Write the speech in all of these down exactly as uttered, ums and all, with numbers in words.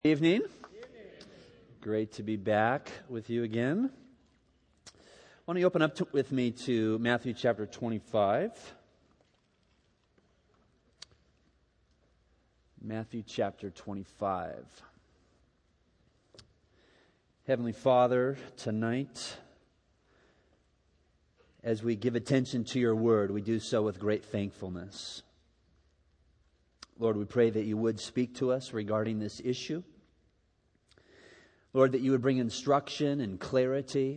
Evening. Great to be back with you again. Why don't you open up to, with me to Matthew chapter twenty-five. Matthew chapter twenty-five. Heavenly Father, tonight, as we give attention to your word, we do so with great thankfulness. Lord, we pray that you would speak to us regarding this issue. Lord, that you would bring instruction and clarity,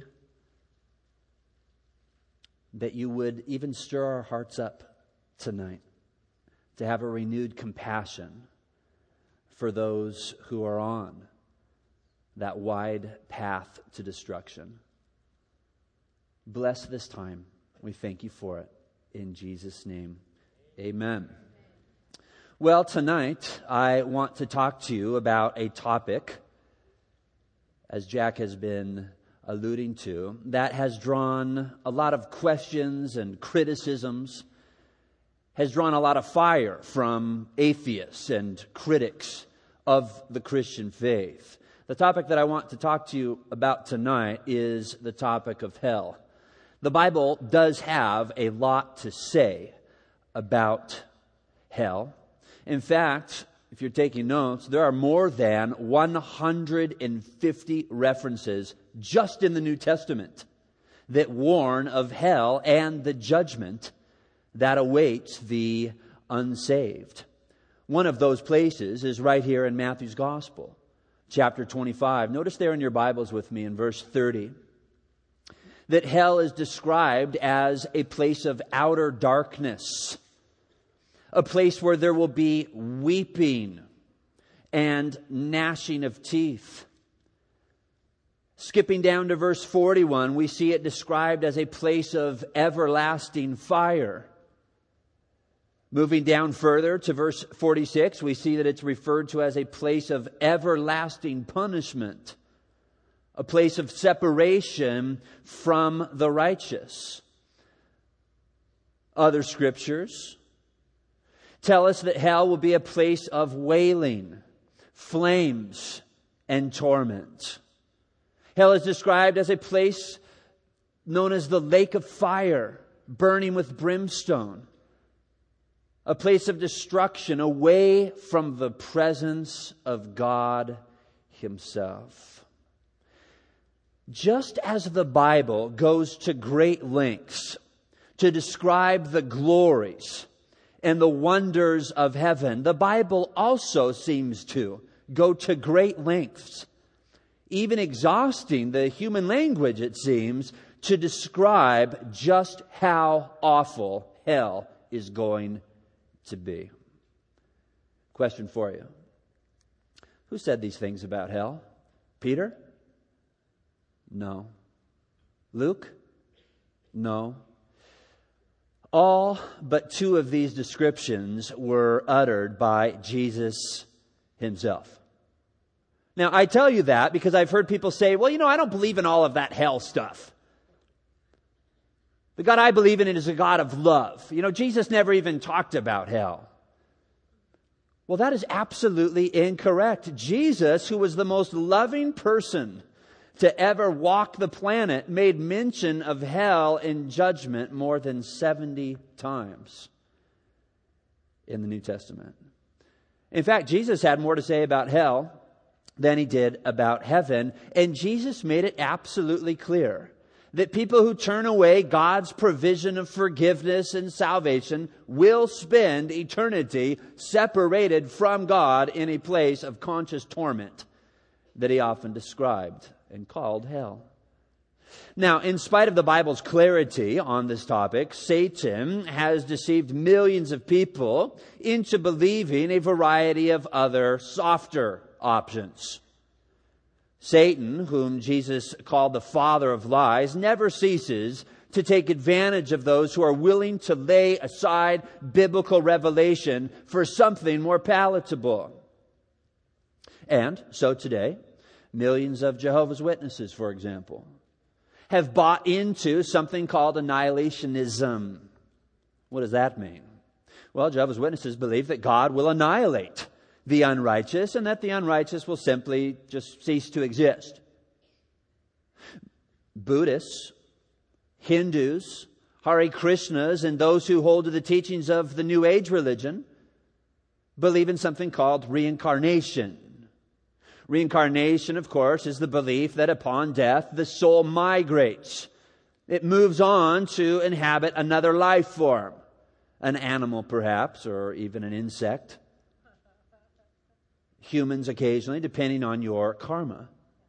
that you would even stir our hearts up tonight to have a renewed compassion for those who are on that wide path to destruction. Bless this time. We thank you for it. In Jesus' name, amen. Well, tonight I want to talk to you about a topic, as Jack has been alluding to, that has drawn a lot of questions and criticisms, has drawn a lot of fire from atheists and critics of the Christian faith. The topic that I want to talk to you about tonight is the topic of hell. The Bible does have a lot to say about hell. In fact, if you're taking notes, there are more than one hundred fifty references just in the New Testament that warn of hell and the judgment that awaits the unsaved. One of those places is right here in Matthew's Gospel, chapter twenty-five. Notice there in your Bibles with me in verse thirty that hell is described as a place of outer darkness, a place where there will be weeping and gnashing of teeth. Skipping down to verse forty-one, we see it described as a place of everlasting fire. Moving down further to verse forty-six, we see that it's referred to as a place of everlasting punishment, a place of separation from the righteous. Other scriptures tell us that hell will be a place of wailing, flames, and torment. Hell is described as a place known as the lake of fire, burning with brimstone. A place of destruction away from the presence of God Himself. Just as the Bible goes to great lengths to describe the glories and the wonders of heaven, the Bible also seems to go to great lengths, even exhausting the human language, it seems, to describe just how awful hell is going to be. Question for you. Who said these things about hell? Peter? No. Luke? No. All but two of these descriptions were uttered by Jesus Himself. Now, I tell you that because I've heard people say, well, you know, I don't believe in all of that hell stuff. The God I believe in is a God of love. You know, Jesus never even talked about hell. Well, that is absolutely incorrect. Jesus, who was the most loving person to ever walk the planet, made mention of hell and judgment more than seventy times in the New Testament. In fact, Jesus had more to say about hell than He did about heaven, and Jesus made it absolutely clear that people who turn away God's provision of forgiveness and salvation will spend eternity separated from God in a place of conscious torment that He often described and called hell. Now, in spite of the Bible's clarity on this topic, Satan has deceived millions of people into believing a variety of other softer options. Satan, whom Jesus called the father of lies, never ceases to take advantage of those who are willing to lay aside biblical revelation for something more palatable. And so today, millions of Jehovah's Witnesses, for example, have bought into something called annihilationism. What does that mean? Well, Jehovah's Witnesses believe that God will annihilate the unrighteous, and that the unrighteous will simply just cease to exist. Buddhists, Hindus, Hare Krishnas, and those who hold to the teachings of the New Age religion believe in something called reincarnation. Reincarnation, of course, is the belief that upon death, the soul migrates. It moves on to inhabit another life form, an animal perhaps, or even an insect. Humans occasionally, depending on your karma.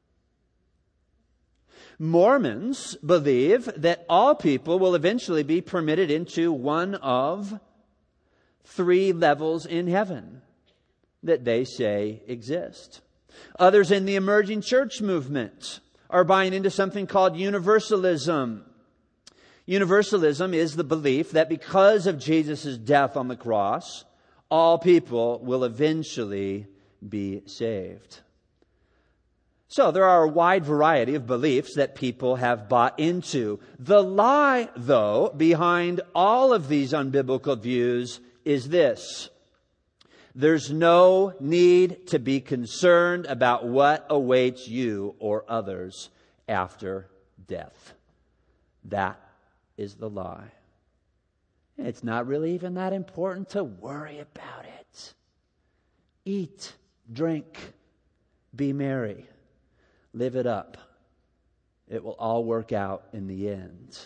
Mormons believe that all people will eventually be permitted into one of three levels in heaven that they say exist. Others in the emerging church movement are buying into something called universalism. Universalism is the belief that because of Jesus' death on the cross, all people will eventually be saved. So there are a wide variety of beliefs that people have bought into. The lie, though, behind all of these unbiblical views is this: there's no need to be concerned about what awaits you or others after death. That is the lie. It's not really even that important to worry about it. Eat, drink, be merry. Live it up. It will all work out in the end.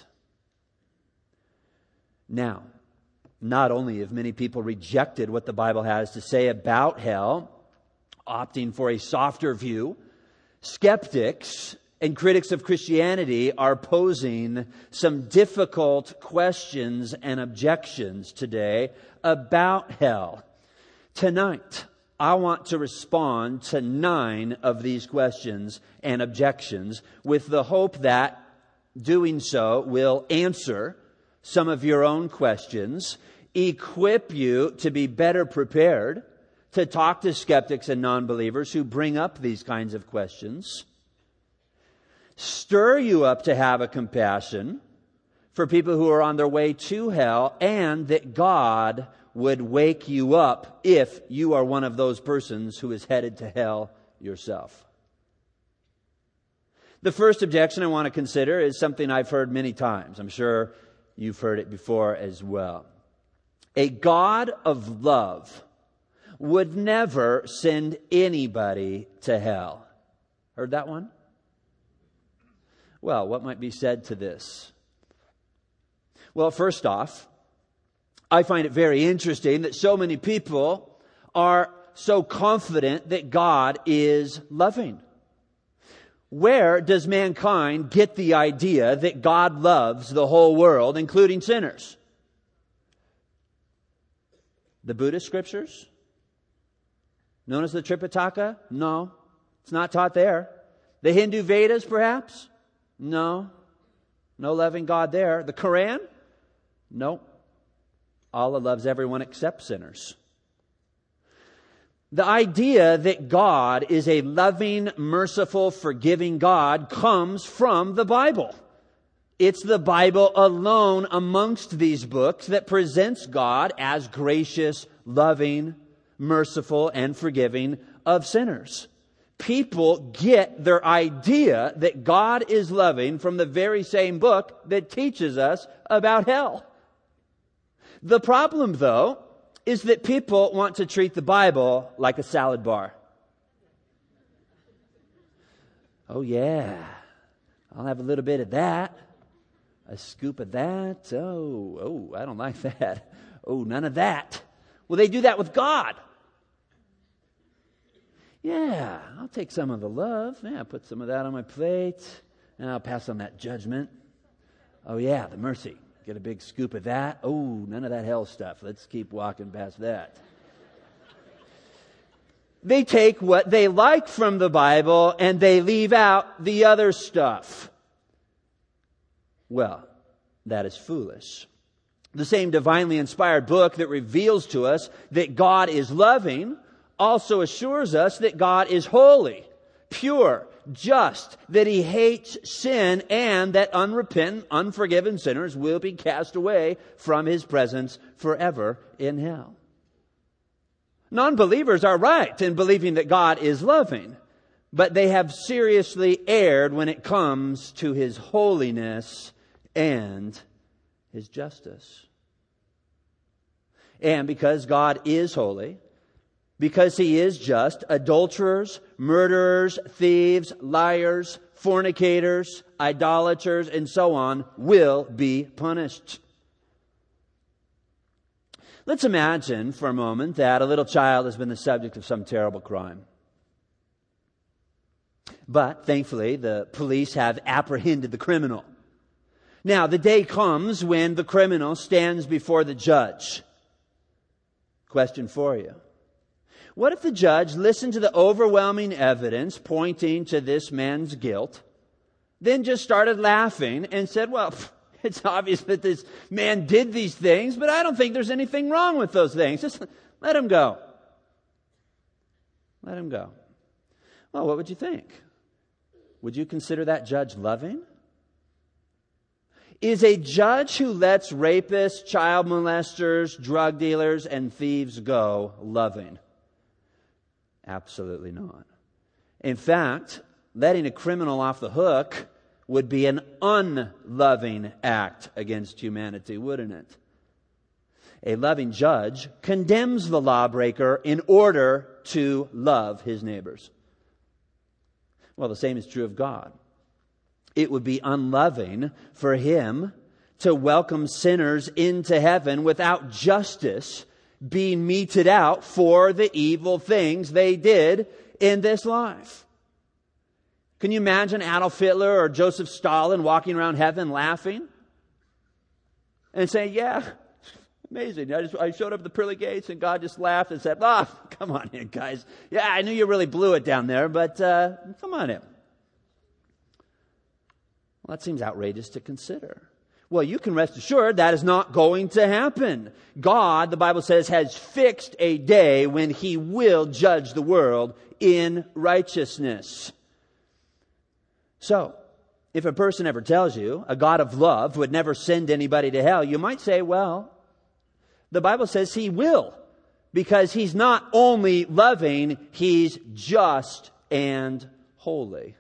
Now, not only have many people rejected what the Bible has to say about hell, opting for a softer view, skeptics and critics of Christianity are posing some difficult questions and objections today about hell. Tonight, I want to respond to nine of these questions and objections with the hope that doing so will answer some of your own questions, equip you to be better prepared to talk to skeptics and non-believers who bring up these kinds of questions, stir you up to have a compassion for people who are on their way to hell, and that God would wake you up if you are one of those persons who is headed to hell yourself. The first objection I want to consider is something I've heard many times. I'm sure you've heard it before as well. A God of love would never send anybody to hell. Heard that one? Well, what might be said to this? Well, first off, I find it very interesting that so many people are so confident that God is loving. Where does mankind get the idea that God loves the whole world, including sinners? The Buddhist scriptures? Known as the Tripitaka? No, it's not taught there. The Hindu Vedas, perhaps? No, no loving God there. The Quran? No. Allah loves everyone except sinners. The idea that God is a loving, merciful, forgiving God comes from the Bible. It's the Bible alone amongst these books that presents God as gracious, loving, merciful, and forgiving of sinners. People get their idea that God is loving from the very same book that teaches us about hell. The problem, though, is that people want to treat the Bible like a salad bar. Oh, yeah, I'll have a little bit of that, a scoop of that. Oh, oh, I don't like that. Oh, none of that. Well, they do that with God. Yeah, I'll take some of the love. Yeah, put some of that on my plate, and I'll pass on that judgment. Oh, yeah, the mercy. Get a big scoop of that. Oh, none of that hell stuff. Let's keep walking past that. They take what they like from the Bible and they leave out the other stuff. Well, that is foolish. The same divinely inspired book that reveals to us that God is loving also assures us that God is holy, pure, just, that He hates sin, and that unrepentant, unforgiven sinners will be cast away from His presence forever in hell. Non-believers are right in believing that God is loving, but they have seriously erred when it comes to His holiness and His justice. And because God is holy, because He is just, adulterers, murderers, thieves, liars, fornicators, idolaters, and so on will be punished. Let's imagine for a moment that a little child has been the subject of some terrible crime. But thankfully, the police have apprehended the criminal. Now, the day comes when the criminal stands before the judge. Question for you. What if the judge listened to the overwhelming evidence pointing to this man's guilt, then just started laughing and said, well, it's obvious that this man did these things, but I don't think there's anything wrong with those things. Just let him go. Let him go. Well, what would you think? Would you consider that judge loving? Is a judge who lets rapists, child molesters, drug dealers, and thieves go loving? Absolutely not. In fact, letting a criminal off the hook would be an unloving act against humanity, wouldn't it? A loving judge condemns the lawbreaker in order to love his neighbors. Well, the same is true of God. It would be unloving for Him to welcome sinners into heaven without justice being meted out for the evil things they did in this life. Can you imagine Adolf Hitler or Joseph Stalin walking around heaven laughing and saying, yeah, amazing. I just I showed up at the pearly gates and God just laughed and said, ah, oh, come on in, guys. Yeah, I knew you really blew it down there, but uh, come on in. Well, that seems outrageous to consider. Well, you can rest assured that is not going to happen. God, the Bible says, has fixed a day when He will judge the world in righteousness. So, if a person ever tells you a God of love would never send anybody to hell, you might say, well, the Bible says He will, because He's not only loving, He's just and holy.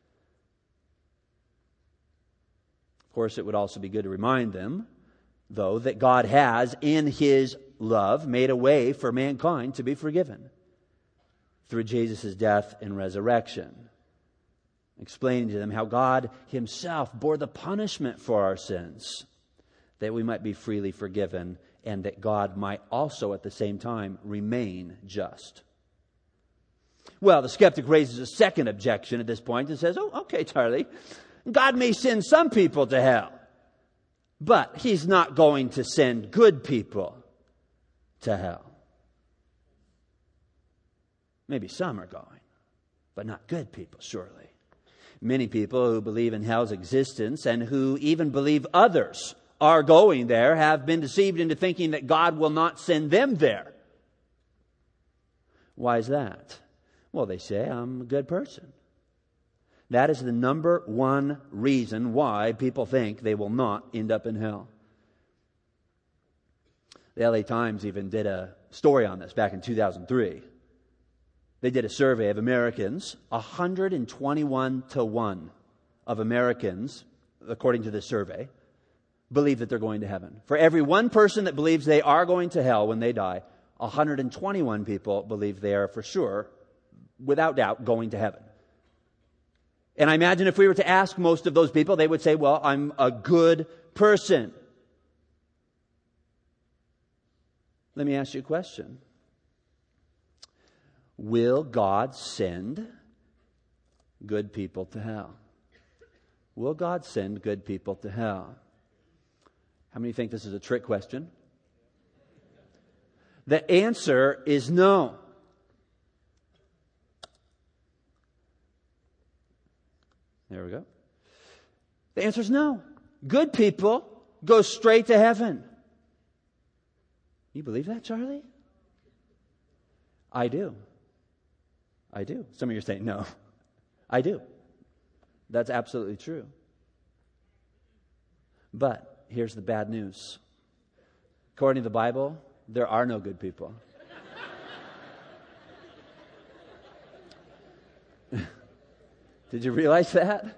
Of course, it would also be good to remind them, though, that God has, in His love, made a way for mankind to be forgiven through Jesus' death and resurrection. Explaining to them how God Himself bore the punishment for our sins, that we might be freely forgiven, and that God might also at the same time remain just. Well, the skeptic raises a second objection at this point and says, oh, okay, Charlie, God may send some people to hell, but He's not going to send good people to hell. Maybe some are going, but not good people, surely. Many people who believe in hell's existence and who even believe others are going there have been deceived into thinking that God will not send them there. Why is that? Well, they say, I'm a good person. That is the number one reason why people think they will not end up in hell. The L A Times even did a story on this back in two thousand three. They did a survey of Americans. one hundred twenty-one to one of Americans, according to this survey, believe that they're going to heaven. For every one person that believes they are going to hell when they die, one hundred twenty-one people believe they are for sure, without doubt, going to heaven. And I imagine if we were to ask most of those people, they would say, well, I'm a good person. Let me ask you a question. Will God send good people to hell? Will God send good people to hell? How many think this is a trick question? The answer is no. There we go. The answer is no. Good people go straight to heaven. You believe that, Charlie? I do. I do. Some of you are saying, no, I do. That's absolutely true. But here's the bad news. According to the Bible, there are no good people. Did you realize that?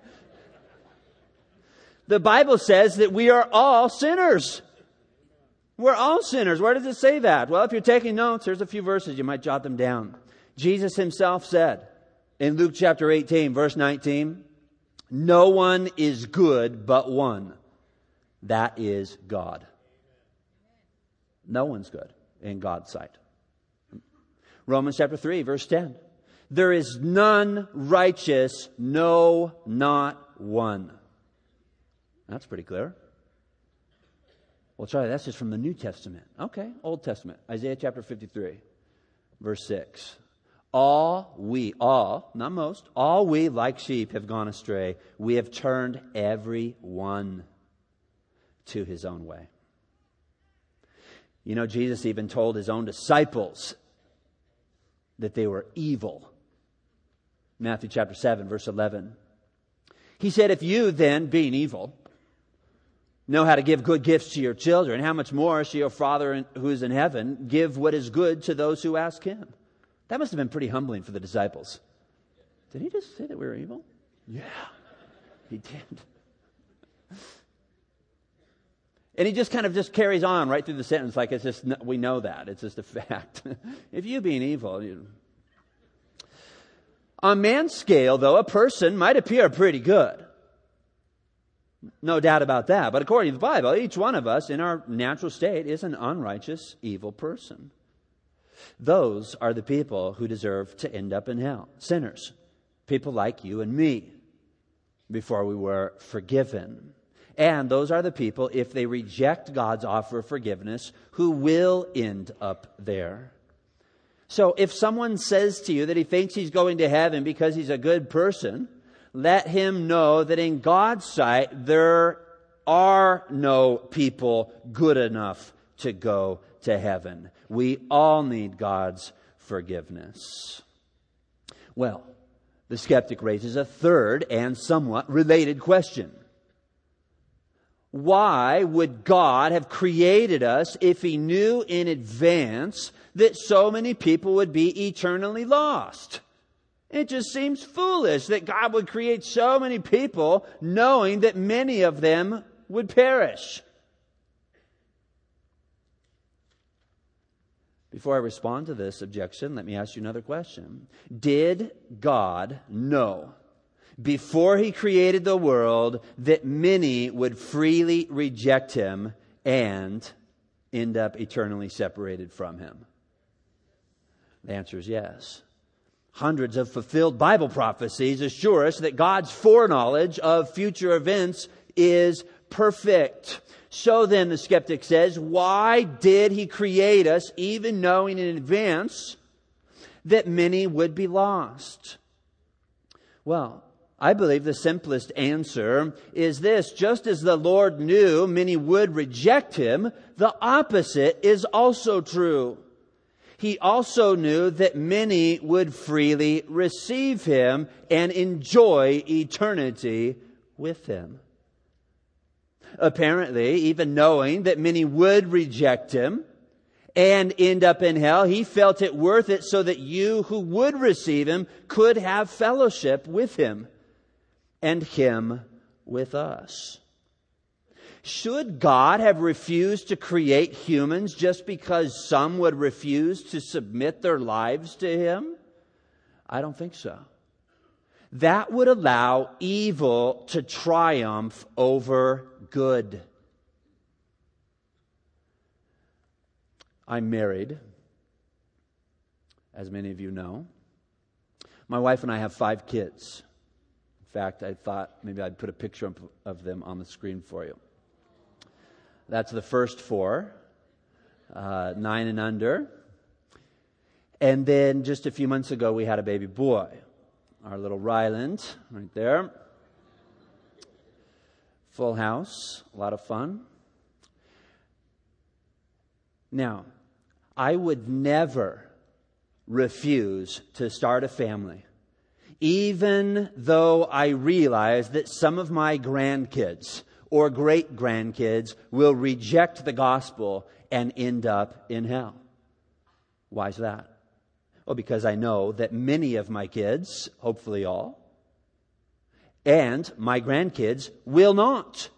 The Bible says that we are all sinners. We're all sinners. Where does it say that? Well, if you're taking notes, here's a few verses. You might jot them down. Jesus himself said in Luke chapter eighteen, verse nineteen, no one is good but one. That is God. No one's good in God's sight. Romans chapter three, verse ten. There is none righteous, no, not one. That's pretty clear. Well, sorry, that's just from the New Testament. Okay, Old Testament. Isaiah chapter fifty-three, verse six. All we, all, not most, all we like sheep have gone astray. We have turned every one to his own way. You know, Jesus even told his own disciples that they were evil. Matthew chapter seven, verse eleven. He said, if you then, being evil, know how to give good gifts to your children, how much more shall your Father who is in heaven give what is good to those who ask him? That must have been pretty humbling for the disciples. Did he just say that we were evil? Yeah, he did. And he just kind of just carries on right through the sentence like it's just, we know that. It's just a fact. If you being evil, you... On man's scale, though, a person might appear pretty good. No doubt about that. But according to the Bible, each one of us in our natural state is an unrighteous, evil person. Those are the people who deserve to end up in hell. Sinners. People like you and me before we were forgiven. And those are the people, if they reject God's offer of forgiveness, who will end up there. So if someone says to you that he thinks he's going to heaven because he's a good person, let him know that in God's sight, there are no people good enough to go to heaven. We all need God's forgiveness. Well, the skeptic raises a third and somewhat related question. Why would God have created us if he knew in advance that so many people would be eternally lost? It just seems foolish that God would create so many people knowing that many of them would perish. Before I respond to this objection, let me ask you another question. Did God know before he created the world that many would freely reject him and end up eternally separated from him? The answer is yes. Hundreds of fulfilled Bible prophecies assure us that God's foreknowledge of future events is perfect. So then, the skeptic says, why did he create us even knowing in advance that many would be lost? Well, I believe the simplest answer is this. Just as the Lord knew many would reject him, the opposite is also true. He also knew that many would freely receive him and enjoy eternity with him. Apparently, even knowing that many would reject him and end up in hell, he felt it worth it so that you who would receive him could have fellowship with him and him with us. Should God have refused to create humans just because some would refuse to submit their lives to him? I don't think so. That would allow evil to triumph over good. I'm married, as many of you know. My wife and I have five kids. In fact, I thought maybe I'd put a picture of them on the screen for you. That's the first four, uh, nine and under. And then just a few months ago, we had a baby boy. Our little Ryland, right there. Full house, a lot of fun. Now, I would never refuse to start a family, even though I realize that some of my grandkids or great-grandkids will reject the gospel and end up in hell. Why is that? Well, because I know that many of my kids, hopefully all, And my grandkids will not.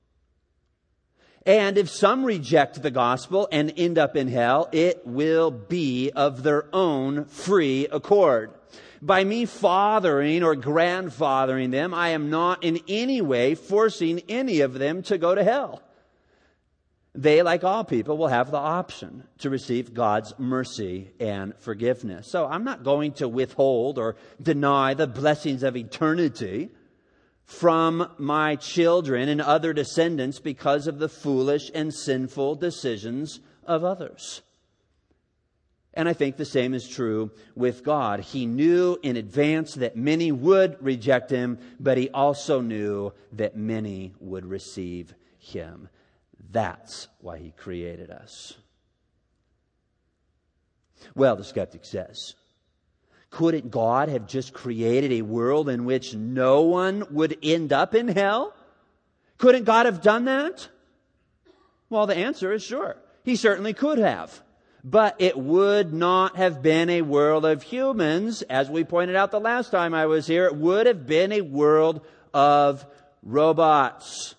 And if some reject the gospel and end up in hell, it will be of their own free accord. By me fathering or grandfathering them, I am not in any way forcing any of them to go to hell. They, like all people, will have the option to receive God's mercy and forgiveness. So I'm not going to withhold or deny the blessings of eternity from my children and other descendants because of the foolish and sinful decisions of others. And I think the same is true with God. He knew in advance that many would reject Him, but He also knew that many would receive Him. That's why He created us. Well, the skeptic says, couldn't God have just created a world in which no one would end up in hell? Couldn't God have done that? Well, the answer is sure. He certainly could have. But it would not have been a world of humans. As we pointed out the last time I was here, it would have been a world of robots.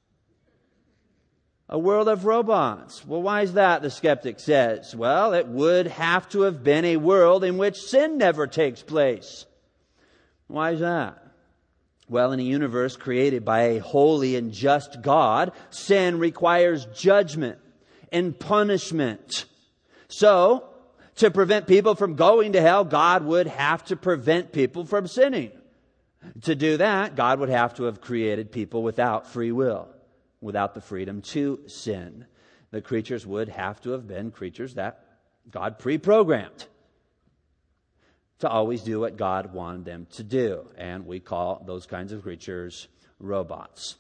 A world of robots. Well, why is that, the skeptic says? Well, it would have to have been a world in which sin never takes place. Why is that? Well, in a universe created by a holy and just God, sin requires judgment and punishment. So, to prevent people from going to hell, God would have to prevent people from sinning. To do that, God would have to have created people without free will, without the freedom to sin. The creatures would have to have been creatures that God pre-programmed to always do what God wanted them to do. And we call those kinds of creatures robots.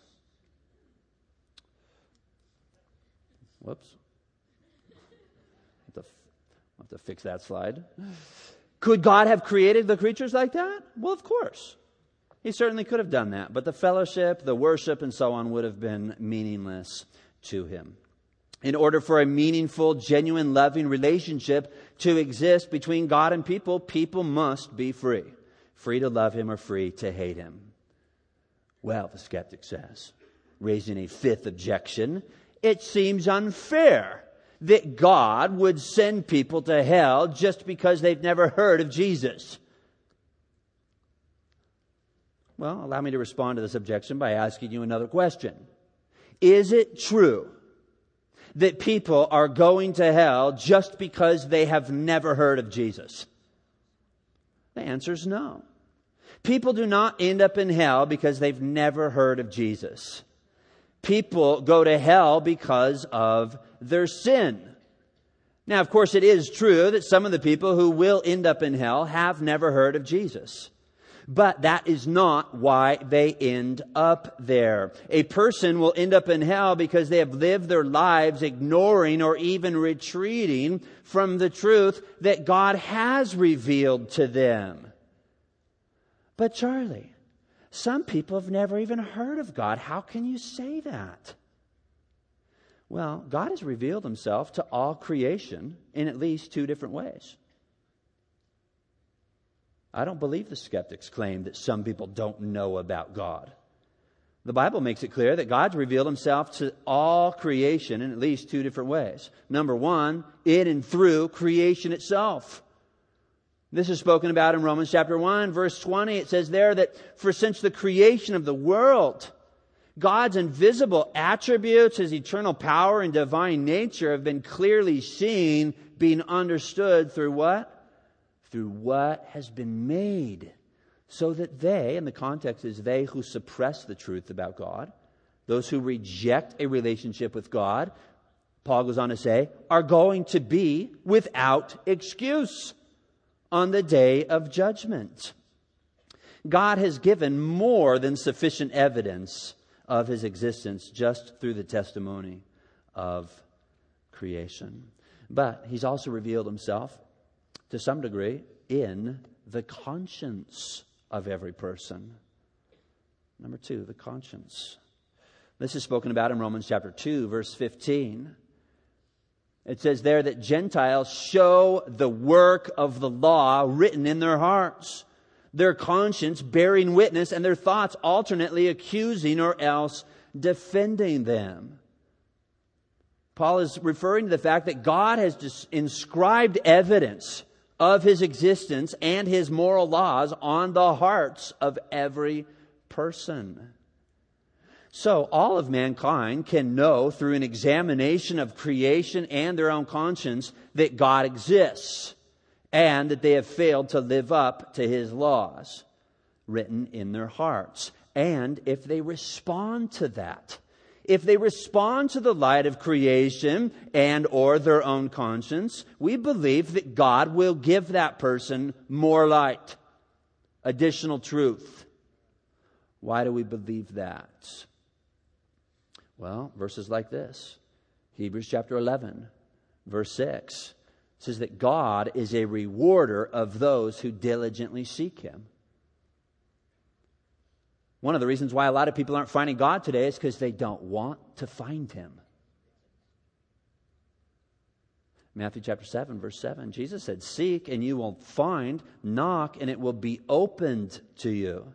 Whoops. I'll have to, I'll have to fix that slide. Could God have created the creatures like that? Well, of course. He certainly could have done that, but the fellowship, the worship, and so on would have been meaningless to Him. In order for a meaningful, genuine, loving relationship to exist between God and people, people must be free. Free to love Him or free to hate Him. Well, the skeptic says, raising a fifth objection, it seems unfair that God would send people to hell just because they've never heard of Jesus. Well, allow me to respond to this objection by asking you another question. Is it true that people are going to hell just because they have never heard of Jesus? The answer is no. People do not end up in hell because they've never heard of Jesus. People go to hell because of their sin. Now, of course, it is true that some of the people who will end up in hell have never heard of Jesus. But that is not why they end up there. A person will end up in hell because they have lived their lives ignoring or even retreating from the truth that God has revealed to them. But Charlie, some people have never even heard of God. How can you say that? Well, God has revealed Himself to all creation in at least two different ways. I don't believe the skeptics' claim that some people don't know about God. The Bible makes it clear that God's revealed Himself to all creation in at least two different ways. Number one, in and through creation itself. This is spoken about in Romans chapter one, verse twenty. It says there that, for since the creation of the world, God's invisible attributes, His eternal power and divine nature have been clearly seen, being understood through what? Through what has been made, so that they, and the context is they who suppress the truth about God, those who reject a relationship with God, Paul goes on to say, are going to be without excuse on the day of judgment. God has given more than sufficient evidence of His existence just through the testimony of creation. But He's also revealed Himself to some degree in the conscience of every person. Number two, the conscience. This is spoken about in Romans chapter two, verse fifteen. It says there that Gentiles show the work of the law written in their hearts, their conscience bearing witness, and their thoughts alternately accusing or else defending them. Paul is referring to the fact that God has just inscribed evidence of His existence and His moral laws on the hearts of every person. So all of mankind can know through an examination of creation and their own conscience that God exists and that they have failed to live up to His laws written in their hearts. And if they respond to that, if they respond to the light of creation and or their own conscience, we believe that God will give that person more light, additional truth. Why do we believe that? Well, verses like this. Hebrews chapter eleven, verse six says that God is a rewarder of those who diligently seek Him. One of the reasons why a lot of people aren't finding God today is because they don't want to find Him. Matthew chapter seven, verse seven, Jesus said, "Seek and you will find, knock and it will be opened to you."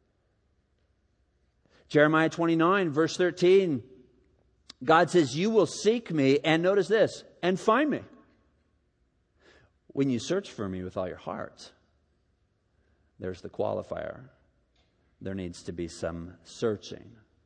Jeremiah twenty-nine, verse thirteen, God says, "You will seek me," and notice this, "and find me when you search for me with all your heart." There's the qualifier. There needs to be some searching.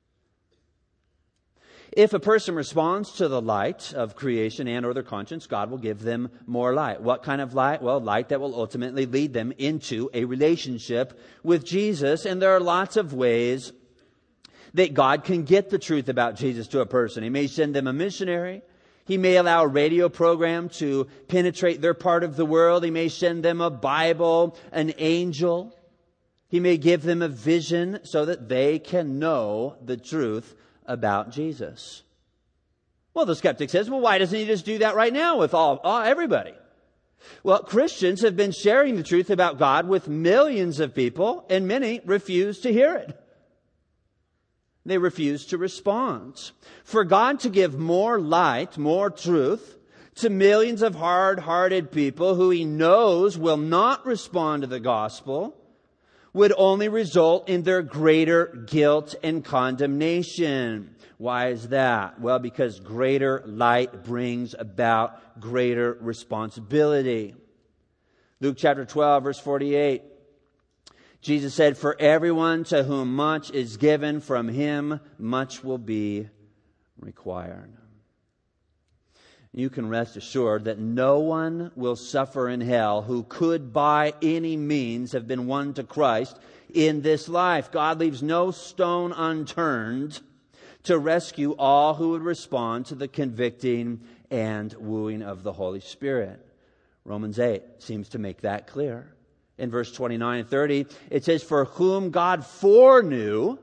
If a person responds to the light of creation and or their conscience, God will give them more light. What kind of light? Well, light that will ultimately lead them into a relationship with Jesus. And there are lots of ways that God can get the truth about Jesus to a person. He may send them a missionary. He may allow a radio program to penetrate their part of the world. He may send them a Bible, an angel. He may give them a vision so that they can know the truth about Jesus. Well, the skeptic says, well, why doesn't He just do that right now with all, all everybody? Well, Christians have been sharing the truth about God with millions of people, and many refuse to hear it. They refuse to respond. For God to give more light, more truth to millions of hard-hearted people who He knows will not respond to the gospel would only result in their greater guilt and condemnation. Why is that? Well, because greater light brings about greater responsibility. Luke chapter twelve, verse forty-eight. Jesus said, "For everyone to whom much is given, from him much will be required." You can rest assured that no one will suffer in hell who could by any means have been won to Christ in this life. God leaves no stone unturned to rescue all who would respond to the convicting and wooing of the Holy Spirit. Romans eight seems to make that clear. In verse twenty-nine and thirty, it says, "For whom God foreknew,"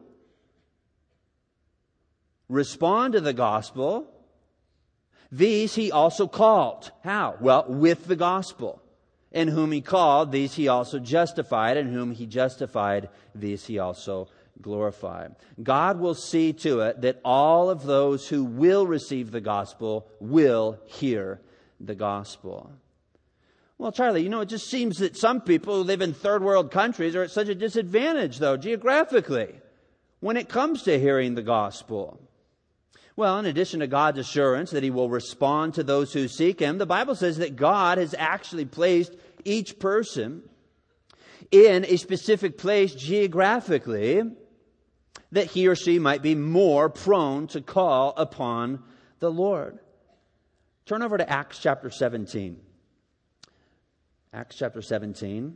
respond to the gospel, "these He also called." How? Well, with the gospel. "And whom He called, these He also justified. And whom He justified, these He also glorified." God will see to it that all of those who will receive the gospel will hear the gospel. Well, Charlie, you know, it just seems that some people who live in third world countries are at such a disadvantage, though, geographically, when it comes to hearing the gospel. Well, in addition to God's assurance that He will respond to those who seek Him, the Bible says that God has actually placed each person in a specific place geographically that he or she might be more prone to call upon the Lord. Turn over to Acts chapter seventeen. Acts chapter seventeen.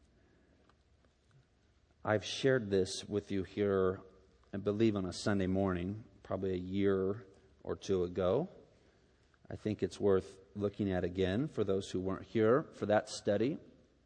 I've shared this with you here, I believe, on a Sunday morning, probably a year or two ago. I think it's worth looking at again for those who weren't here for that study.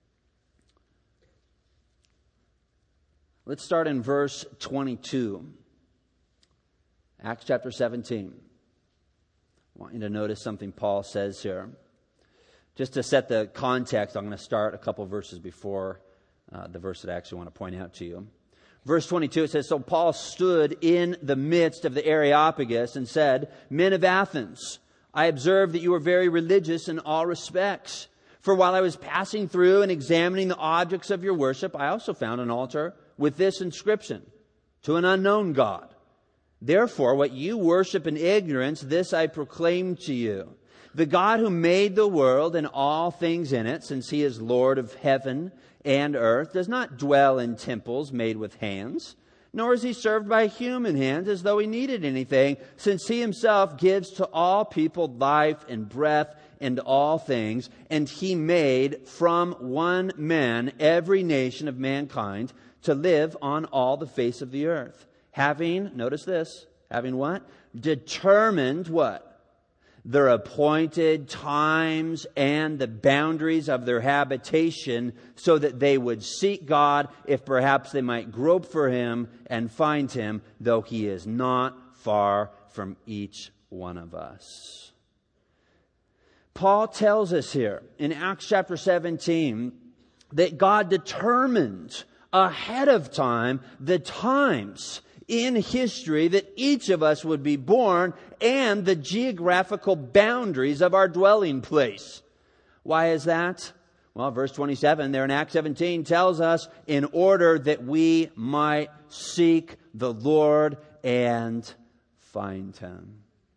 Let's start in verse twenty-two. Acts chapter seventeen. I want you to notice something Paul says here. Just to set the context, I'm going to start a couple verses before uh, the verse that I actually want to point out to you. Verse twenty-two, it says, "So Paul stood in the midst of the Areopagus and said, 'Men of Athens, I observe that you are very religious in all respects. For while I was passing through and examining the objects of your worship, I also found an altar with this inscription, to an unknown God. Therefore, what you worship in ignorance, this I proclaim to you. The God who made the world and all things in it, since he is Lord of heaven and earth, does not dwell in temples made with hands, nor is he served by human hands as though he needed anything, since he himself gives to all people life and breath and all things, and he made from one man every nation of mankind to live on all the face of the earth. Having, notice this, having what? Determined what? Their appointed times and the boundaries of their habitation, so that they would seek God, if perhaps they might grope for him and find him, though he is not far from each one of us. Paul tells us here in Acts chapter seventeen that God determined ahead of time the times in history that each of us would be born and the geographical boundaries of our dwelling place. Why is that? Well, verse twenty-seven there in Acts seventeen tells us, in order that we might seek the Lord and find him.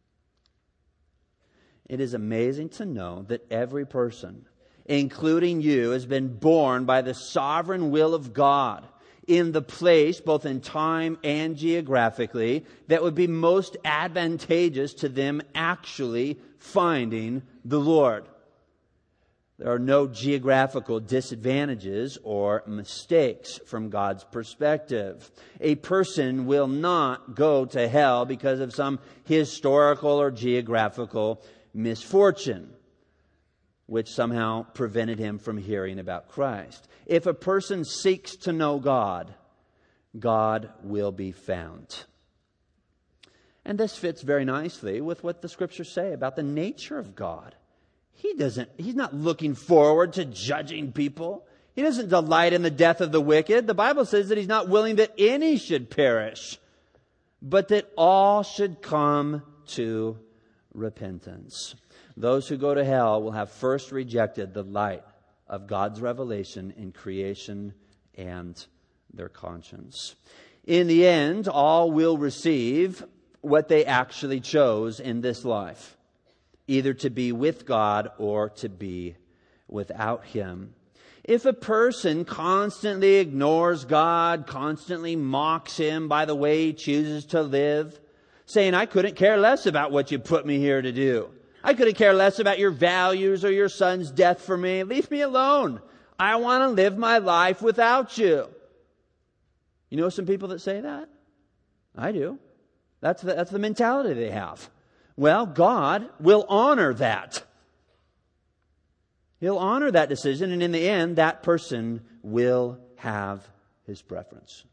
It is amazing to know that every person, including you, has been born by the sovereign will of God in the place, both in time and geographically, that would be most advantageous to them actually finding the Lord. There are no geographical disadvantages or mistakes from God's perspective. A person will not go to hell because of some historical or geographical misfortune, which somehow prevented him from hearing about Christ. If a person seeks to know God, God will be found. And this fits very nicely with what the Scriptures say about the nature of God. He doesn't, he's not looking forward to judging people. He doesn't delight in the death of the wicked. The Bible says that he's not willing that any should perish, but that all should come to repentance. Those who go to hell will have first rejected the light of God's revelation in creation and their conscience. In the end, all will receive what they actually chose in this life, either to be with God or to be without him. If a person constantly ignores God, constantly mocks him by the way he chooses to live, saying, I couldn't care less about what you put me here to do. I couldn't care less about your values or your son's death for me. Leave me alone. I want to live my life without you. You know some people that say that? I do. That's the, that's the mentality they have. Well, God will honor that. He'll honor that decision, and in the end, that person will have his preference.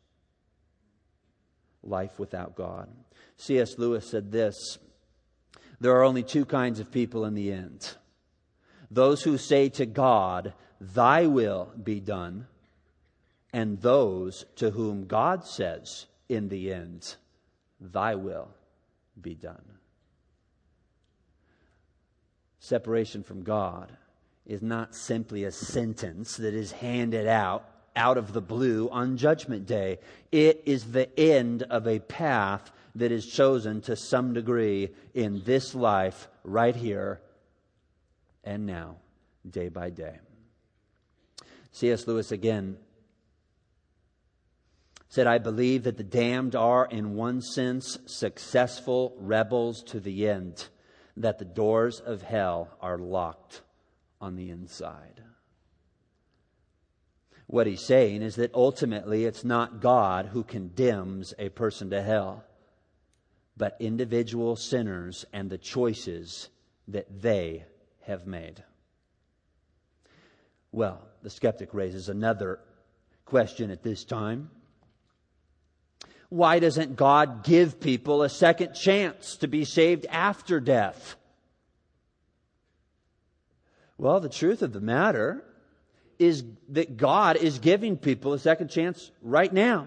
Life without God. C S Lewis said this: there are only two kinds of people in the end. Those who say to God, thy will be done, and those to whom God says in the end, thy will be done. Separation from God is not simply a sentence that is handed out out of the blue on Judgment Day. It is the end of a path that is chosen to some degree in this life, right here and now, day by day. C S Lewis again said, I believe that the damned are, in one sense, successful rebels to the end, that the doors of hell are locked on the inside. What he's saying is that ultimately it's not God who condemns a person to hell, but individual sinners and the choices that they have made. Well, the skeptic raises another question at this time. Why doesn't God give people a second chance to be saved after death? Well, the truth of the matter is that God is giving people a second chance right now,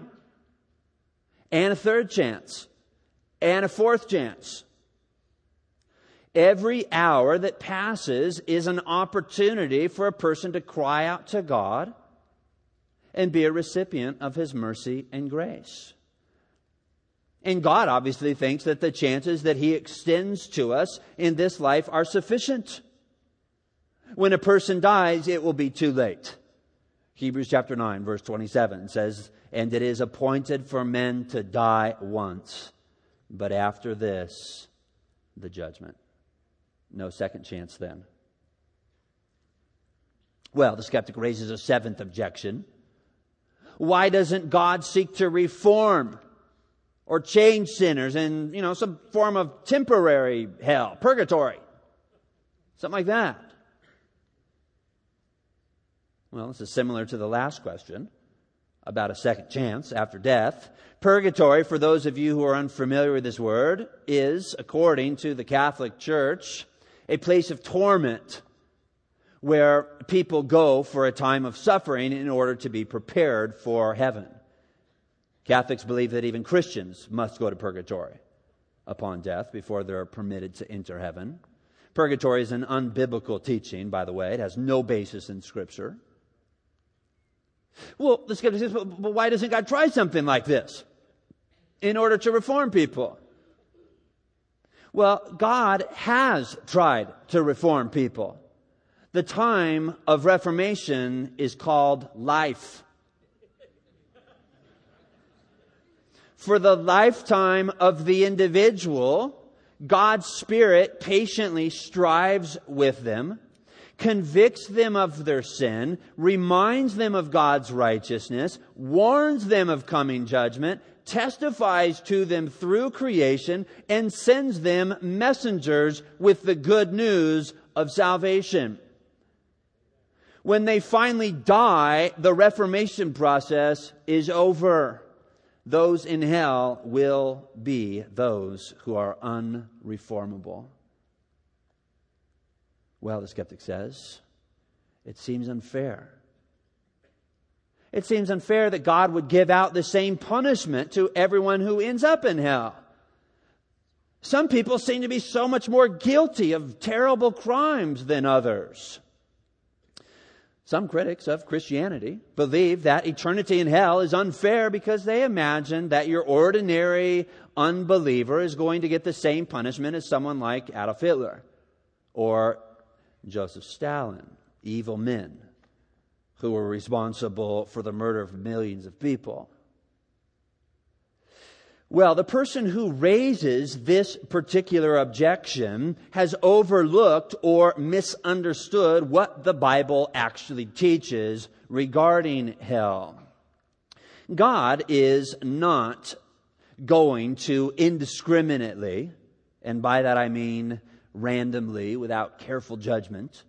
and a third chance, and a fourth chance. Every hour that passes is an opportunity for a person to cry out to God and be a recipient of His mercy and grace. And God obviously thinks that the chances that He extends to us in this life are sufficient. When a person dies, it will be too late. Hebrews chapter nine, verse twenty-seven says, "And it is appointed for men to die once, but after this, the judgment." No second chance then. Well, the skeptic raises a seventh objection. Why doesn't God seek to reform or change sinners in, you know, some form of temporary hell, purgatory? Something like that. Well, this is similar to the last question about a second chance after death. Purgatory, for those of you who are unfamiliar with this word, is, according to the Catholic Church, a place of torment where people go for a time of suffering in order to be prepared for heaven. Catholics believe that even Christians must go to purgatory upon death before they're permitted to enter heaven. Purgatory is an unbiblical teaching, by the way. It has no basis in Scripture. Well, the skeptic says, but why doesn't God try something like this in order to reform people? Well, God has tried to reform people. The time of reformation is called life. For the lifetime of the individual, God's Spirit patiently strives with them, convicts them of their sin, reminds them of God's righteousness, warns them of coming judgment, testifies to them through creation, and sends them messengers with the good news of salvation. When they finally die, the reformation process is over. Those in hell will be those who are unreformable. Well, the skeptic says, it seems unfair. It seems unfair that God would give out the same punishment to everyone who ends up in hell. Some people seem to be so much more guilty of terrible crimes than others. Some critics of Christianity believe that eternity in hell is unfair because they imagine that your ordinary unbeliever is going to get the same punishment as someone like Adolf Hitler or Joseph Stalin, evil men who were responsible for the murder of millions of people. Well, the person who raises this particular objection has overlooked or misunderstood what the Bible actually teaches regarding hell. God is not going to indiscriminately, and by that I mean randomly, without careful judgment,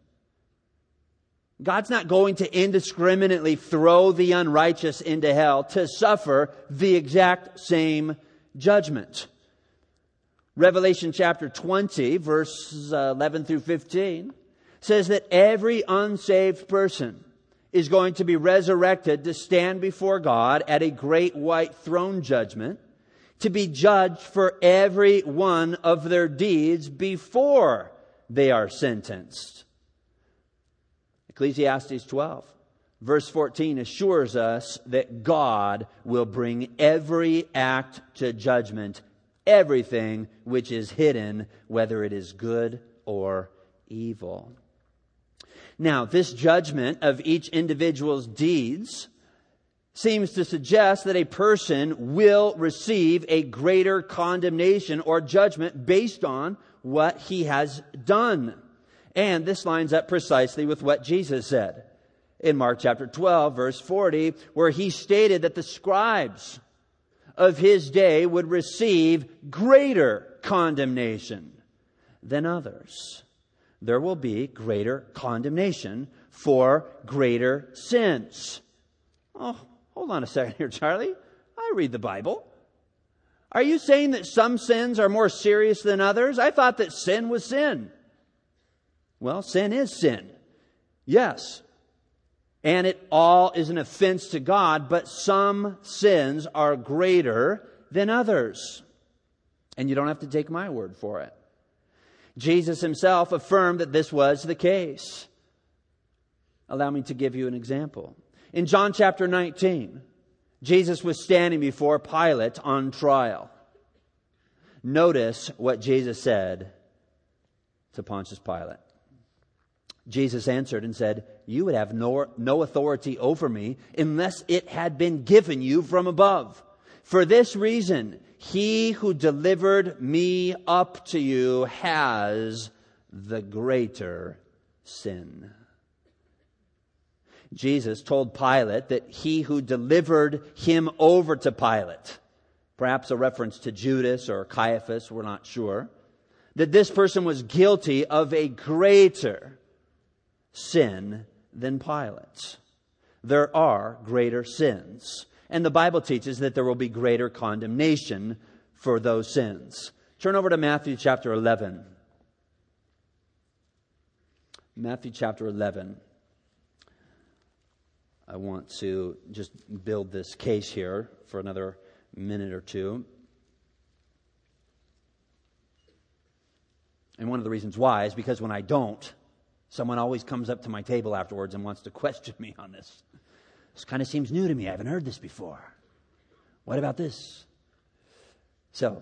God's not going to indiscriminately throw the unrighteous into hell to suffer the exact same judgment. Revelation chapter twenty, verses eleven through fifteen, says that every unsaved person is going to be resurrected to stand before God at a great white throne judgment, to be judged for every one of their deeds before they are sentenced. Ecclesiastes twelve, verse fourteen assures us that God will bring every act to judgment, everything which is hidden, whether it is good or evil. Now, this judgment of each individual's deeds seems to suggest that a person will receive a greater condemnation or judgment based on what he has done. And this lines up precisely with what Jesus said in Mark chapter twelve, verse forty, where He stated that the scribes of His day would receive greater condemnation than others. There will be greater condemnation for greater sins. Oh, hold on a second here, Charlie. I read the Bible. Are you saying that some sins are more serious than others? I thought that sin was sin. Well, sin is sin. Yes. And it all is an offense to God, but some sins are greater than others. And you don't have to take my word for it. Jesus himself affirmed that this was the case. Allow me to give you an example. In John chapter nineteen, Jesus was standing before Pilate on trial. Notice what Jesus said to Pontius Pilate. Jesus answered and said, "You would have no, no authority over me unless it had been given you from above. For this reason, he who delivered me up to you has the greater sin." Jesus told Pilate that he who delivered him over to Pilate, perhaps a reference to Judas or Caiaphas, we're not sure, that this person was guilty of a greater sin than Pilate. There are greater sins. And the Bible teaches that there will be greater condemnation for those sins. Turn over to Matthew chapter eleven. Matthew chapter eleven. I want to just build this case here for another minute or two. And one of the reasons why is because when I don't, someone always comes up to my table afterwards and wants to question me on this. This kind of seems new to me. I haven't heard this before. What about this? So,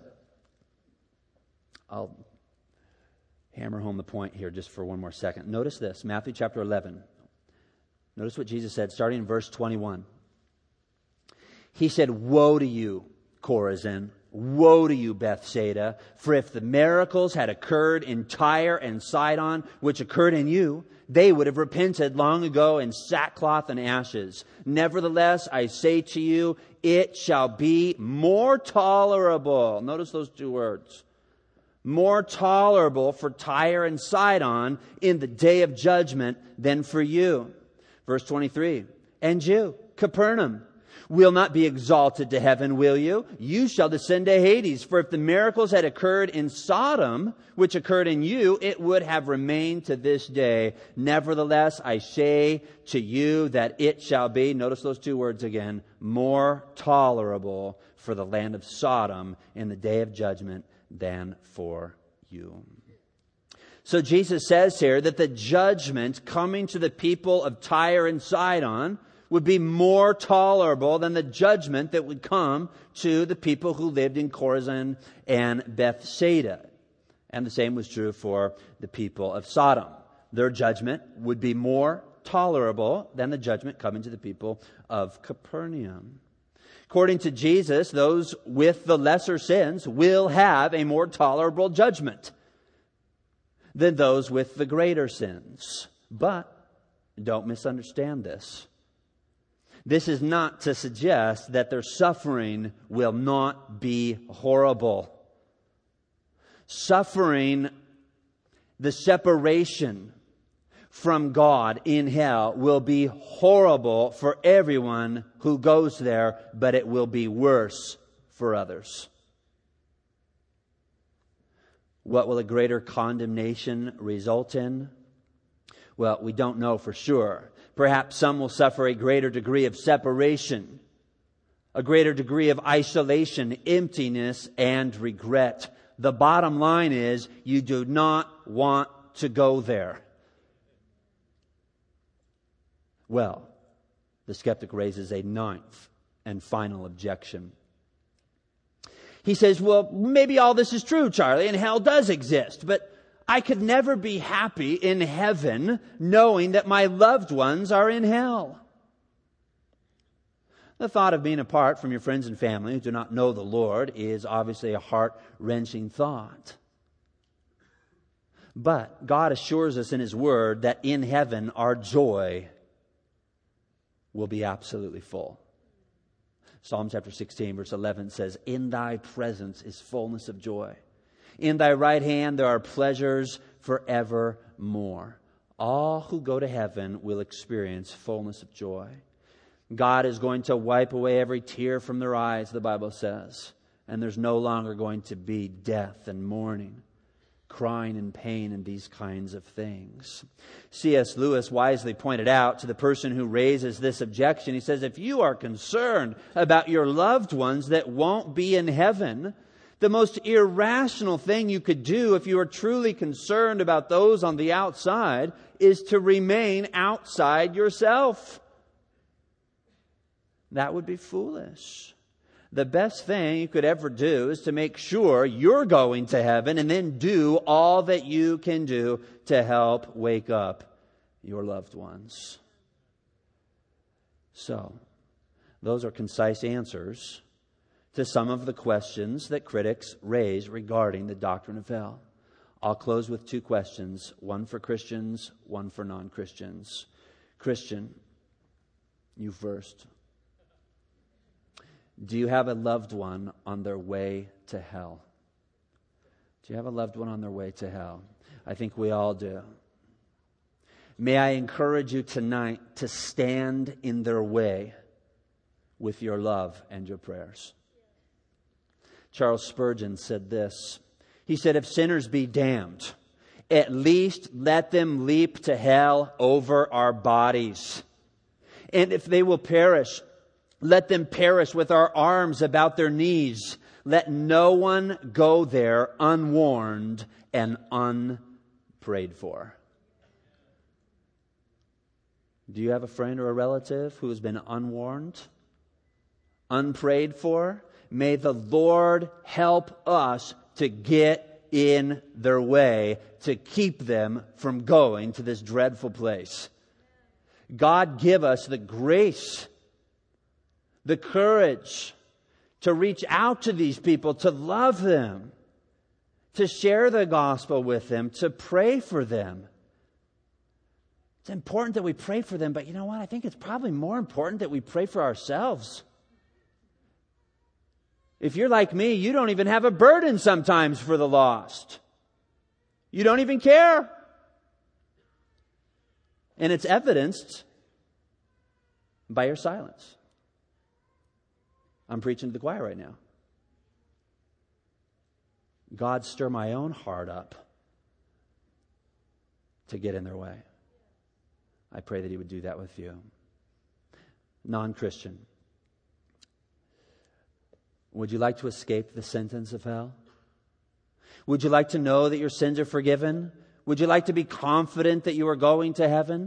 I'll hammer home the point here just for one more second. Notice this, Matthew chapter eleven. Notice what Jesus said, starting in verse twenty-one. He said, "Woe to you, Chorazin! Woe to you, Bethsaida! For if the miracles had occurred in Tyre and Sidon, which occurred in you, they would have repented long ago in sackcloth and ashes. Nevertheless, I say to you, it shall be more tolerable." Notice those two words. More tolerable for Tyre and Sidon in the day of judgment than for you. Verse twenty-three, "And you, Capernaum, will not be exalted to heaven, will you? You shall descend to Hades. For if the miracles had occurred in Sodom, which occurred in you, it would have remained to this day. Nevertheless, I say to you that it shall be," notice those two words again, "more tolerable for the land of Sodom in the day of judgment than for you." So Jesus says here that the judgment coming to the people of Tyre and Sidon would be more tolerable than the judgment that would come to the people who lived in Chorazin and Bethsaida. And the same was true for the people of Sodom. Their judgment would be more tolerable than the judgment coming to the people of Capernaum. According to Jesus, those with the lesser sins will have a more tolerable judgment than those with the greater sins. But don't misunderstand this. This is not to suggest that their suffering will not be horrible. Suffering, the separation from God in hell, will be horrible for everyone who goes there, but it will be worse for others. What will a greater condemnation result in? Well, we don't know for sure. Perhaps some will suffer a greater degree of separation, a greater degree of isolation, emptiness, and regret. The bottom line is, you do not want to go there. Well, the skeptic raises a ninth and final objection. He says, well, maybe all this is true, Charlie, and hell does exist, but I could never be happy in heaven knowing that my loved ones are in hell. The thought of being apart from your friends and family who do not know the Lord is obviously a heart-wrenching thought. But God assures us in His Word that in heaven our joy will be absolutely full. Psalm chapter sixteen, verse eleven says, "In thy presence is fullness of joy. In thy right hand there are pleasures forevermore." All who go to heaven will experience fullness of joy. God is going to wipe away every tear from their eyes, the Bible says. And there's no longer going to be death and mourning, crying and pain and these kinds of things. C S Lewis wisely pointed out to the person who raises this objection, he says, if you are concerned about your loved ones that won't be in heaven, The most irrational thing you could do if you are truly concerned about those on the outside is to remain outside yourself. That would be foolish. The best thing you could ever do is to make sure you're going to heaven and then do all that you can do to help wake up your loved ones. So, those are concise answers to some of the questions that critics raise regarding the doctrine of hell. I'll close with two questions, one for Christians, one for non-Christians. Christian, you first. Do you have a loved one on their way to hell? Do you have a loved one on their way to hell? I think we all do. May I encourage you tonight to stand in their way with your love and your prayers. Charles Spurgeon said this. He said, if sinners be damned, at least let them leap to hell over our bodies. And if they will perish, let them perish with our arms about their knees. Let no one go there unwarned and unprayed for. Do you have a friend or a relative who has been unwarned, unprayed for? May the Lord help us to get in their way, to keep them from going to this dreadful place. God give us the grace, the courage to reach out to these people, to love them, to share the gospel with them, to pray for them. It's important that we pray for them, but you know what? I think it's probably more important that we pray for ourselves. If you're like me, you don't even have a burden sometimes for the lost. You don't even care. And it's evidenced by your silence. I'm preaching to the choir right now. God, stir my own heart up to get in their way. I pray that He would do that with you. Non-Christian. Would you like to escape the sentence of hell? Would you like to know that your sins are forgiven? Would you like to be confident that you are going to heaven?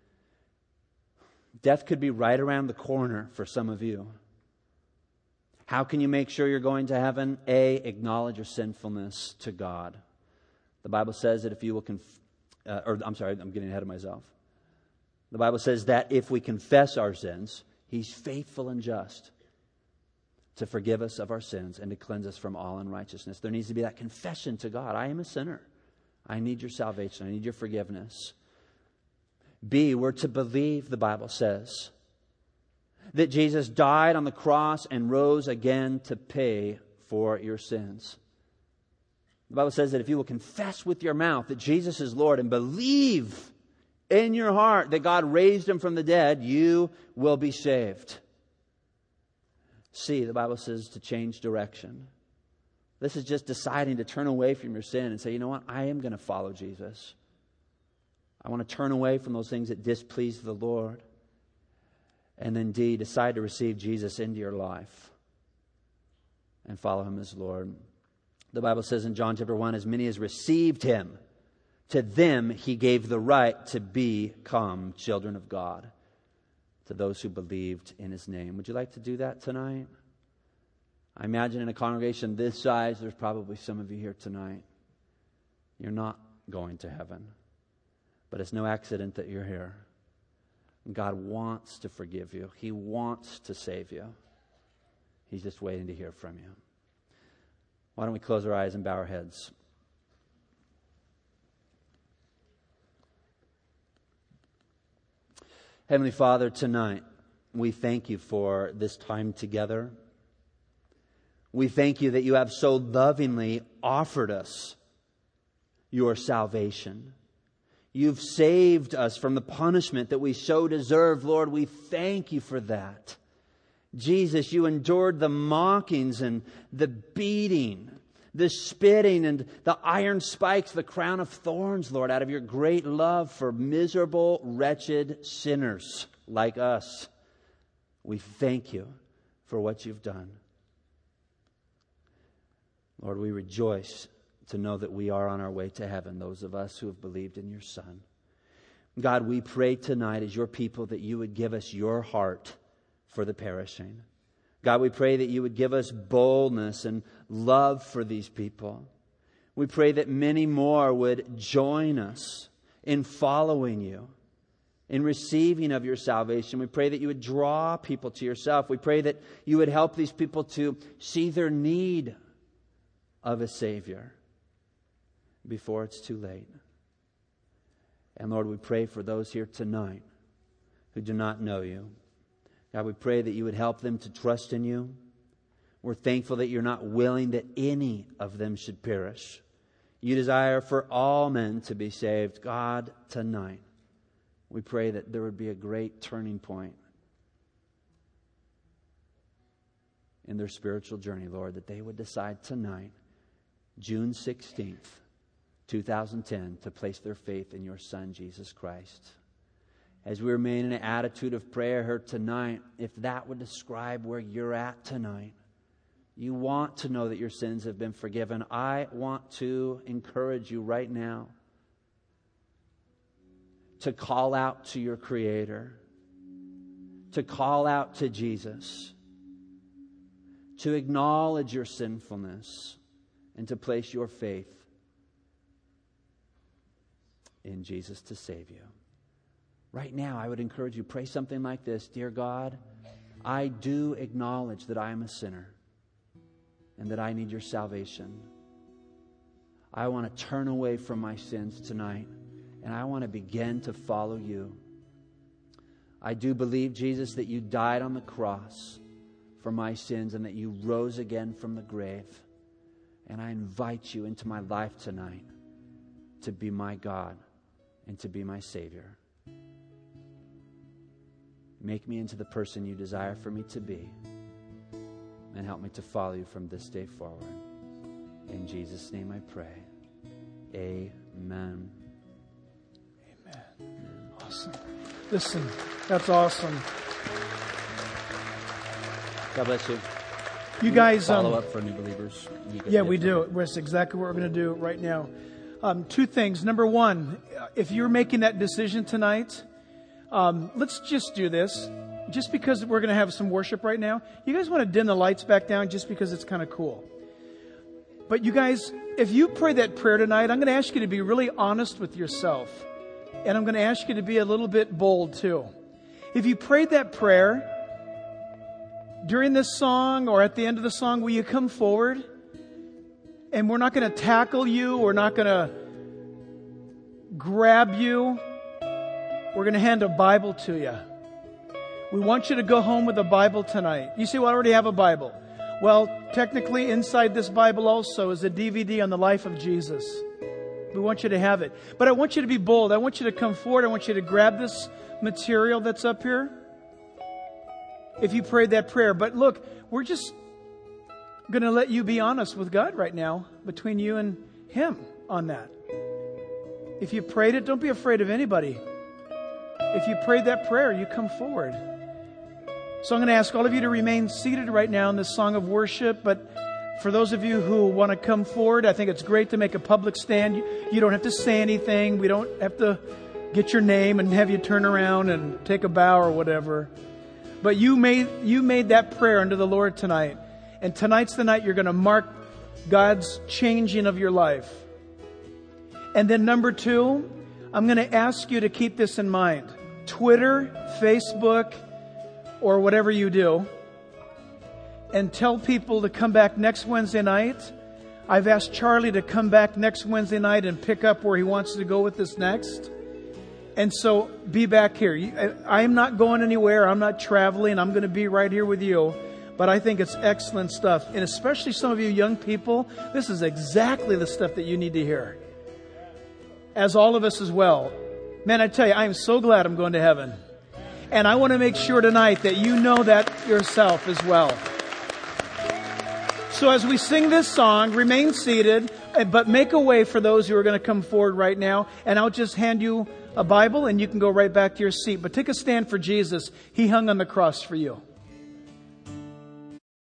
Death could be right around the corner for some of you. How can you make sure you're going to heaven? A, acknowledge your sinfulness to God. The Bible says that if you will conf- uh, or I'm sorry, I'm getting ahead of myself. The Bible says that if we confess our sins, He's faithful and just to forgive us of our sins and to cleanse us from all unrighteousness. There needs to be that confession to God. I am a sinner. I need your salvation. I need your forgiveness. B, we're to believe, the Bible says, that Jesus died on the cross and rose again to pay for your sins. The Bible says that if you will confess with your mouth that Jesus is Lord and believe in your heart that God raised Him from the dead, you will be saved. C, the Bible says to change direction. This is just deciding to turn away from your sin and say, you know what, I am going to follow Jesus. I want to turn away from those things that displease the Lord. And then D, decide to receive Jesus into your life and follow Him as Lord. The Bible says in John chapter one, as many as received Him, to them He gave the right to become children of God, to those who believed in His name. Would you like to do that tonight? I imagine in a congregation this size, there's probably some of you here tonight. You're not going to heaven, but it's no accident that you're here. God wants to forgive you. He wants to save you. He's just waiting to hear from you. Why don't we close our eyes and bow our heads? Heavenly Father, tonight we thank You for this time together. We thank You that You have so lovingly offered us Your salvation. You've saved us from the punishment that we so deserve. Lord, we thank You for that. Jesus, You endured the mockings and the beating, the spitting and the iron spikes, the crown of thorns, Lord, out of Your great love for miserable, wretched sinners like us. We thank You for what You've done. Lord, we rejoice to know that we are on our way to heaven, those of us who have believed in your Son. God, we pray tonight as your people that you would give us your heart for the perishing. God, we pray that you would give us boldness and love for these people. We pray that many more would join us in following you, in receiving of your salvation. We pray that you would draw people to yourself. We pray that you would help these people to see their need of a Savior before it's too late. And Lord, we pray for those here tonight who do not know you. God, we pray that you would help them to trust in you. We're thankful that you're not willing that any of them should perish. You desire for all men to be saved. God, tonight, we pray that there would be a great turning point in their spiritual journey, Lord, that they would decide tonight, June sixteenth, two thousand ten, to place their faith in your Son, Jesus Christ. As we remain in an attitude of prayer here tonight, if that would describe where you're at tonight, you want to know that your sins have been forgiven, I want to encourage you right now to call out to your Creator, to call out to Jesus, to acknowledge your sinfulness, and to place your faith in Jesus to save you. Right now, I would encourage you, pray something like this. Dear God, I do acknowledge that I am a sinner and that I need your salvation. I want to turn away from my sins tonight, and I want to begin to follow you. I do believe, Jesus, that you died on the cross for my sins and that you rose again from the grave. And I invite you into my life tonight to be my God and to be my Savior. Make me into the person you desire for me to be, and help me to follow you from this day forward. In Jesus' name I pray. Amen. Amen. Awesome. Listen, that's awesome. God bless you. You guys follow um, up for new believers. Yeah, we do. That's exactly what we're going to do right now. Um, two things. Number one, if you're making that decision tonight, um, let's just do this. Just because we're going to have some worship right now, you guys want to dim the lights back down just because it's kind of cool. But you guys, if you pray that prayer tonight, I'm going to ask you to be really honest with yourself. And I'm going to ask you to be a little bit bold too. If you prayed that prayer during this song or at the end of the song, will you come forward? And we're not going to tackle you. We're not going to grab you. We're going to hand a Bible to you. We want you to go home with a Bible tonight. You say, well, I already have a Bible. Well, technically inside this Bible also is a D V D on the life of Jesus. We want you to have it. But I want you to be bold. I want you to come forward. I want you to grab this material that's up here. If you prayed that prayer. But look, we're just going to let you be honest with God right now, between you and Him on that. If you prayed it, don't be afraid of anybody. If you prayed that prayer, you come forward. So I'm going to ask all of you to remain seated right now in this song of worship. But for those of you who want to come forward, I think it's great to make a public stand. You, you don't have to say anything. We don't have to get your name and have you turn around and take a bow or whatever. But you made you made that prayer unto the Lord tonight. And tonight's the night you're going to mark God's changing of your life. And then number two, I'm going to ask you to keep this in mind. Twitter, Facebook, or whatever you do, and tell people to come back next Wednesday night. I've asked Charlie to come back next Wednesday night and pick up where he wants to go with this next. And so be back here. I'm not going anywhere. I'm not traveling. I'm going to be right here with you. But I think it's excellent stuff. And especially some of you young people, this is exactly the stuff that you need to hear. As all of us as well. Man, I tell you, I am so glad I'm going to heaven. And I want to make sure tonight that you know that yourself as well. So as we sing this song, remain seated, but make a way for those who are going to come forward right now. And I'll just hand you a Bible and you can go right back to your seat. But take a stand for Jesus. He hung on the cross for you.